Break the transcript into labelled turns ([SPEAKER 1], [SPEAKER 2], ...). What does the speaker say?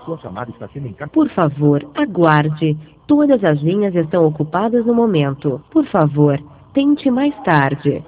[SPEAKER 1] Sua chamada está sendo encaminhada.
[SPEAKER 2] Por favor, aguarde. Todas as linhas estão ocupadas no momento. Por favor, tente mais tarde.